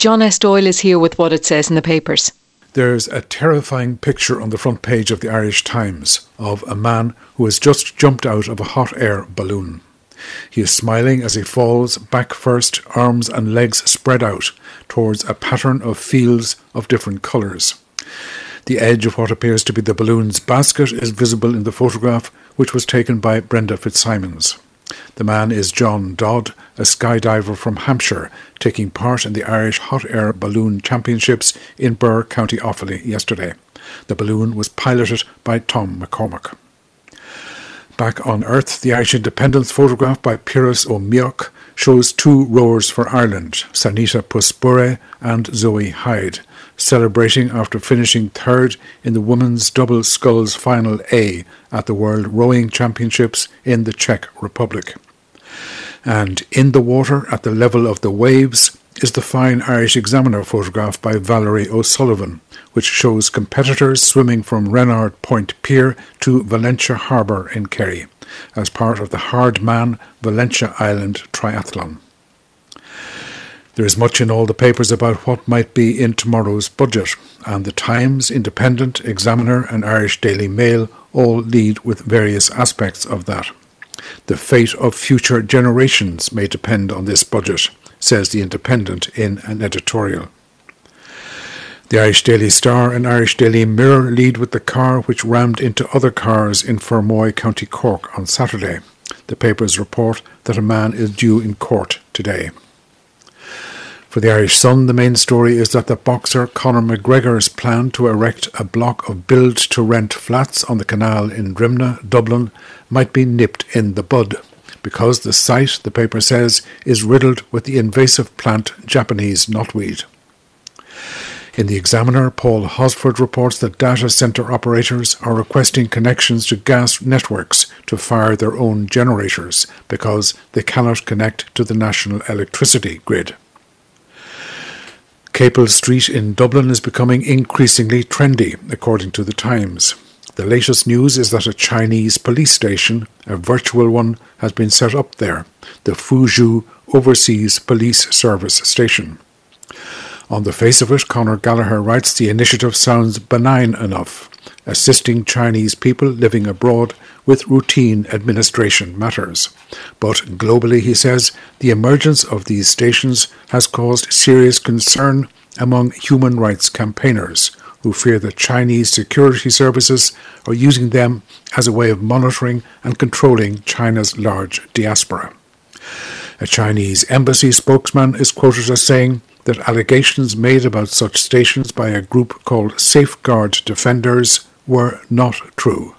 John S. Doyle is here with what it says in the papers. There's a terrifying picture on the front page of the Irish Times of a man who has just jumped out of a hot air balloon. He is smiling as he falls, back first, arms and legs spread out towards a pattern of fields of different colours. The edge of what appears to be the balloon's basket is visible in the photograph, which was taken by Brenda Fitzsimons. The man is John Dodd, a skydiver from Hampshire, taking part in the Irish Hot Air Balloon Championships in Birr, County Offaly yesterday. The balloon was piloted by Tom McCormack. Back on Earth, the Irish Independence photograph by Piers O'Meoch shows two rowers for Ireland, Sanita Puspure and Zoe Hyde, celebrating after finishing third in the women's double sculls final A at the World Rowing Championships in the Czech Republic. And in the water, at the level of the waves, is the fine Irish Examiner photograph by Valerie O'Sullivan, which shows competitors swimming from Renard Point Pier to Valentia Harbour in Kerry, as part of the Hardman Valentia Island Triathlon. There is much in all the papers about what might be in tomorrow's budget, and the Times, Independent, Examiner and Irish Daily Mail all lead with various aspects of that. The fate of future generations may depend on this budget, says the Independent in an editorial. The Irish Daily Star and Irish Daily Mirror lead with the car which rammed into other cars in Fermoy, County Cork on Saturday. The papers report that a man is due in court today. For the Irish Sun, the main story is that the boxer Conor McGregor's plan to erect a block of build-to-rent flats on the canal in Drimna, Dublin, might be nipped in the bud, because the site, the paper says, is riddled with the invasive plant Japanese knotweed. In the Examiner, Paul Hosford reports that data centre operators are requesting connections to gas networks to fire their own generators because they cannot connect to the national electricity grid. Capel Street in Dublin is becoming increasingly trendy, according to the Times. The latest news is that a Chinese police station, a virtual one, has been set up there, the Fuzhou Overseas Police Service Station. On the face of it, Conor Gallagher writes, the initiative sounds benign enough, assisting Chinese people living abroad with routine administration matters. But globally, he says, the emergence of these stations has caused serious concern among human rights campaigners who fear that Chinese security services are using them as a way of monitoring and controlling China's large diaspora. A Chinese embassy spokesman is quoted as saying that allegations made about such stations by a group called Safeguard Defenders were not true.